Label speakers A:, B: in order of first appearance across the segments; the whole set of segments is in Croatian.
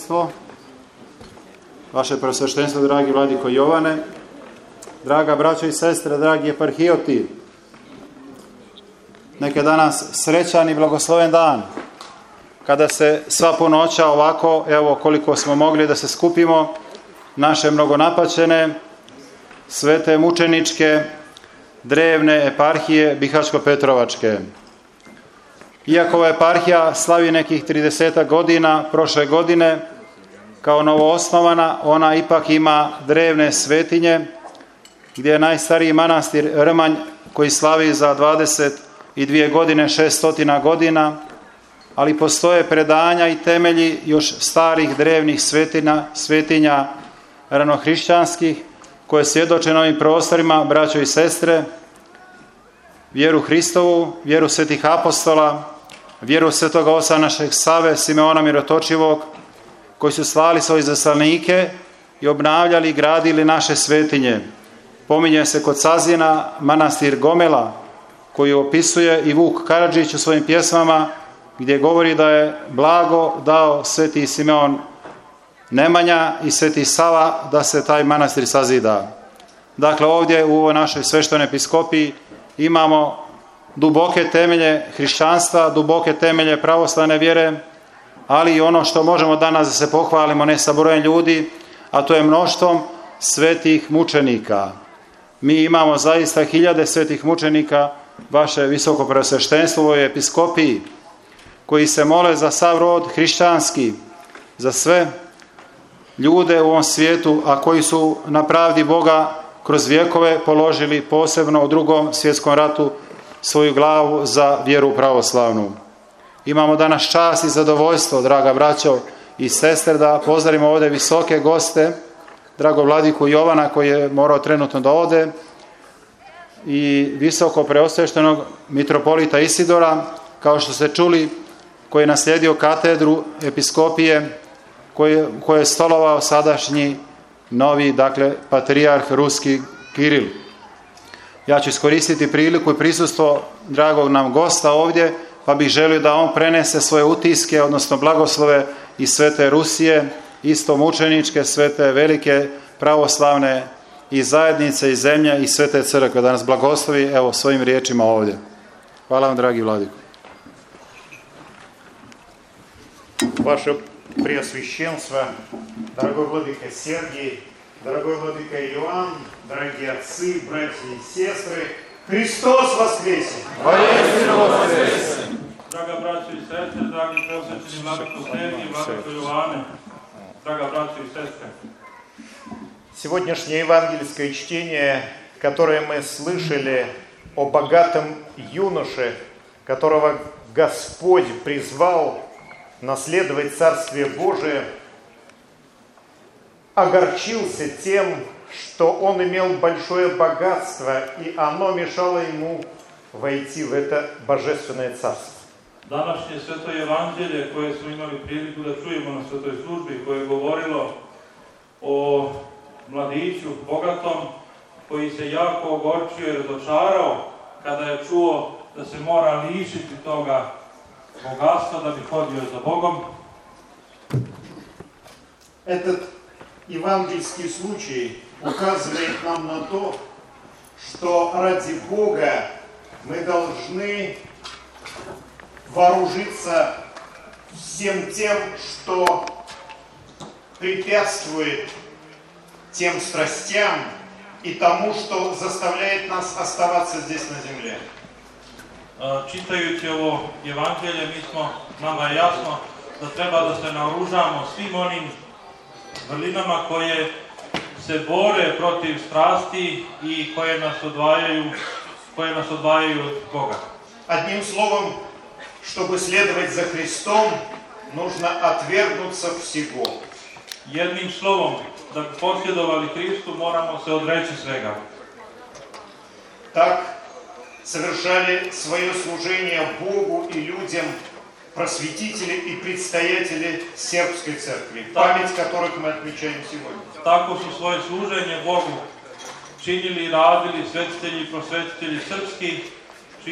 A: Vaše preosveštenstvo, dragi vladiko Jovane, draga braćo i sestre, dragi eparhijoti, neka je danas srećan i blagosloven dan, kada se sva punoća ovako, evo koliko smo mogli da se skupimo, naše mnogonapaćene, svete mučeničke, drevne eparhije Bihačko-Petrovačke. Iako ova eparhija slavi nekih 30 godina prošle godine, kao novoosnovana, ona ipak ima drevne svetinje, gdje je najstariji manastir Rmanj, koji slavi za 22 godine, 600 godina, ali postoje predanja i temelji još starih drevnih svetinja ranohrišćanskih, koje svjedoče na ovim prostorima, braćo i sestre, vjeru Hristovu, vjeru svetih apostola, vjeru svetoga oca našeg Save, Simeona Mirotočivog, koji su slali svoje izaslanike i obnavljali i gradili naše svetinje. Pominje se kod Sazina manastir Gomela, koji opisuje i Vuk Karadžić u svojim pjesmama, gdje govori da je blago dao sveti Simeon Nemanja i sveti Sava da se taj manastir sazida. Dakle, ovdje u ovoj našoj sveštenoj episkopiji imamo duboke temelje hrišćanstva, duboke temelje pravoslavne vjere, ali i ono što možemo danas da se pohvalimo ne sa brojem ljudi, a to je mnoštvom svetih mučenika. Mi imamo zaista hiljade svetih mučenika, vaše visoko preosveštenstvo u ovoj episkopiji, koji se mole za sav rod hrišćanski, za sve ljude u ovom svijetu, a koji su na pravdi Boga kroz vjekove položili posebno u Drugom svjetskom ratu svoju glavu za vjeru pravoslavnu. Imamo danas čast i zadovoljstvo, draga braćo i sestre, da pozdravimo ovdje visoke goste, drago vladiku Jovana, koji je morao trenutno da ode, i visoko preosveštenog mitropolita Isidora, kao što ste čuli, koji je naslijedio katedru episkopije, koje je stolovao sadašnji novi, patrijarh ruski Kiril. Ja ću iskoristiti priliku i prisustvo dragog nam gosta ovdje, pa bih želio da on prenese svoje utiske, odnosno blagoslove iz Svete Rusije, isto mučeničke, svete velike pravoslavne i zajednice i zemlje i Svete crkve, da nas blagoslovi evo svojim riječima ovdje. Hvala vam, dragi vladiko.
B: Ваше Преосвященство, дорогой владыка Сергий, дорогой владыка Иоанн, дорогие отцы, братья и сестры, Христос воскресе!
C: Воистину воскресе!
D: Draga braćo i sestre, dragi preosvećeni vladiko Sergij, vladiko Iovane, draga braćo i sestre.
B: Сегодняшнее евангельское чтение, которое мы слышали о богатом юноше, которого Господь призвал наследовать Царствие Божие, огорчился тем, что он имел большое богатство, и оно мешало ему войти в это божественное царство.
D: Današnje sveto evanđelje koje smo imali priliku da čujemo na svetoj službi, koje je govorilo o mladiću bogatom, koji se jako ogorčio i razočarao kada je čuo da se mora lišiti toga bogatstva da bi hodio za Bogom.
B: Этот евангельский случай указывает нам на то, что ради Бога мы должны вооружиться всем тем, что препятствует тем страстям и тому, что заставляет нас оставаться здесь на земле.
D: Čitajući ovo evanđelje, nama je jasno da treba da se naoružamo svim onim vrlinama koje se bore protiv strasti i koje nas odvajaju od Boga.
B: Одним словом, чтобы следовать за Христом, нужно отвергнуться всего.
D: Jednim slovom, da bi posljedovali Hristu, moramo se odreći svega.
B: Так совершали свое служение Богу и людям просветители и предстоятели Сербской церкви, память которых мы отмечаем сегодня.
D: Tako su svoje služenje Bogu činili i radili svetitelji i prosvetitelji srpski,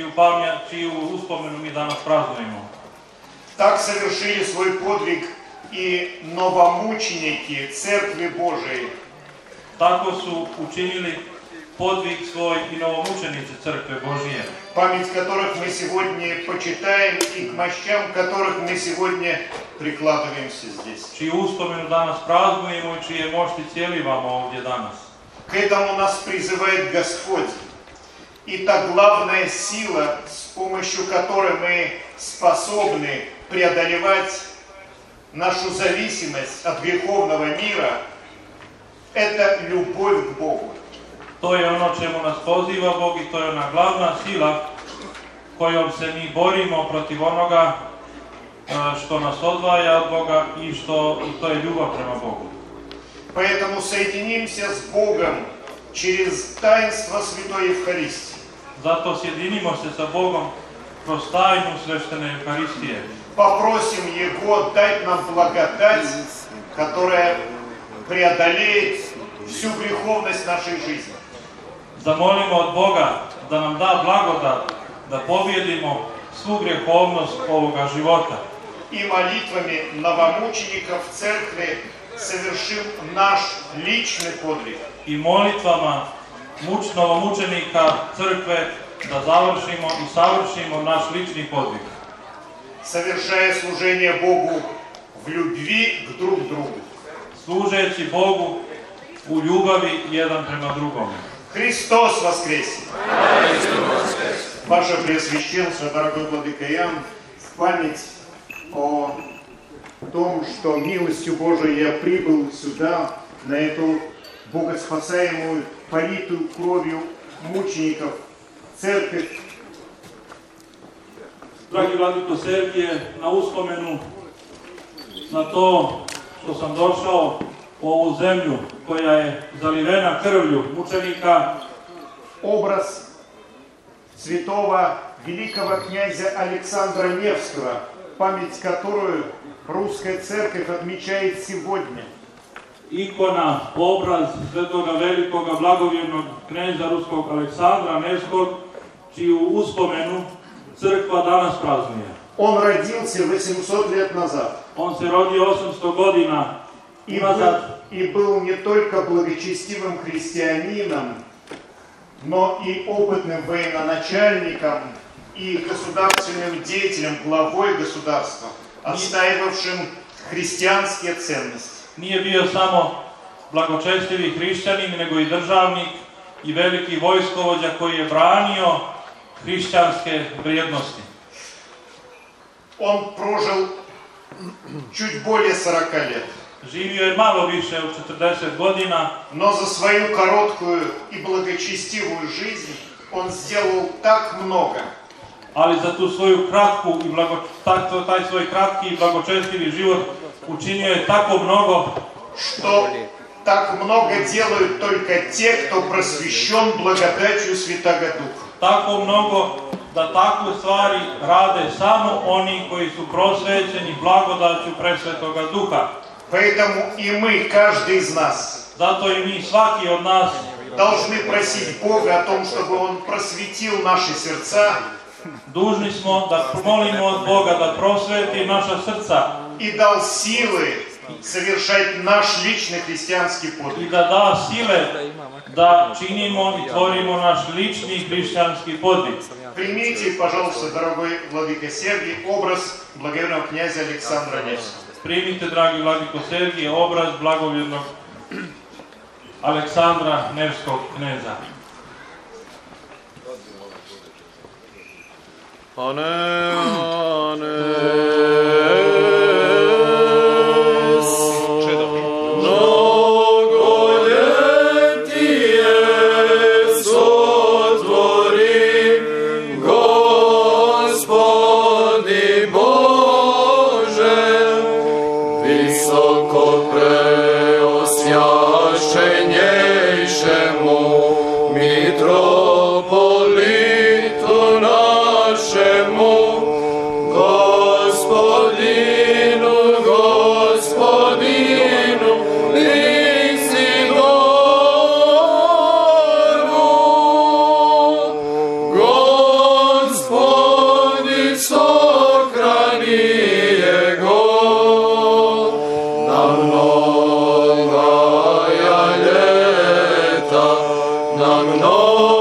D: čiju uspomenu mi danas praznujemo.
B: Так совершили свой подвиг и новомученики Церкви Божией.
D: Tako su učinili podvig svoj i novomučenici Crkve Božije.
B: Память которых мы сегодня почитаем и к мощам которых мы сегодня прикладываемся здесь.
D: Čiju uspomenu danas praznujemo i čije mošti cijelivamo ovdje danas.
B: К этому нас призывает Господь. И та главная сила, с помощью которой мы способны преодолевать нашу зависимость от греховного мира, это любовь к Богу.
D: To je ono čemu nas poziva Bog i to je ona glavna sila kojom se mi borimo protiv onoga što nas odvaja od Boga i to je ljubav prema Bogu.
B: Поэтому соединимся с Богом через таинство Святой Евхаристии.
D: Zato sjedinimo se sa Bogom kroz tajnu sveštene Euharistije.
B: Попросим Его дать нам благодать, которая преодолеет всю греховность нашей жизни.
D: Zamolimo od Boga da nam da blagodat da pobjedimo svu grjehovnost ovoga života.
B: И молитвами новомучеников Церкви совершим наш личный подвиг.
D: I molitvama novomučenika Crkve da završimo i savršimo naš lični podvig.
B: Совершая служение Богу в любви к друг другу.
D: Služeći Bogu u ljubavi jedan prema drugom.
B: Христос воскресе! Ваше Преосвященство, дорогой владыка Иоанн, в память о том, что милостью Божией я прибыл сюда, на эту богоспасаемую, политую кровью мучеников церковь.
D: Dragi vladiko Sergije, na uspomenu na to što sam došao u ovu zemlju koja je zalivena krvlju mučenika,
B: образ святого великого князя Александра Невского, память которую русская церковь отмечает сегодня.
D: Ikona, obraz svetoga velikoga blagovjernog kneza ruskog Aleksandra Nevskog, čiju uspomenu crkva danas praznuje.
B: Он родился 800 лет назад.
D: On se rodio 800 godina nazad.
B: И был не только благочестивым христианином, но и опытным военачальником и государственным деятелем, главой государства, отстаивавшим христианские ценности.
D: Nije bio samo blagočestivi hrišćanin, nego i državnik i veliki vojskovođa koji je branio hrišćanske vrijednosti.
B: Он прожил чуть более 40 лет.
D: Živio je malo više od 40 godina,
B: но за свою короткую и благочестивую жизнь он сделал так много.
D: Ali za tu svoju kratku i taj svoj kratki i blagočestivi život učinio je tako mnogo,
B: что так много делают только те, кто просвещен благодатью Святаго Духа.
D: Tako mnogo da takve stvari rade samo oni koji su prosvećeni blagodaću presvetoga Duha.
B: Поэтому и мы, каждый из нас,
D: Zato i mi, svaki od nas,
B: должны просить Бога о том, чтобы Он просветил наши сердца
D: dužni smo da molimo od Boga da prosveti naša srca
B: и дал силы совершать наш личный христианский
D: i
B: подвиг.
D: da da sile da činimo i tvorimo naš lični hrišćanski podvig.
B: Примите, пожалуйста, дорогой владыка Сергий, образ благоверного князя Александра Невского.
D: Primite, dragi vladiko Sergije, obraz blagovjernog Aleksandra Nevskog kneza.
C: mnoga leta, na mnoga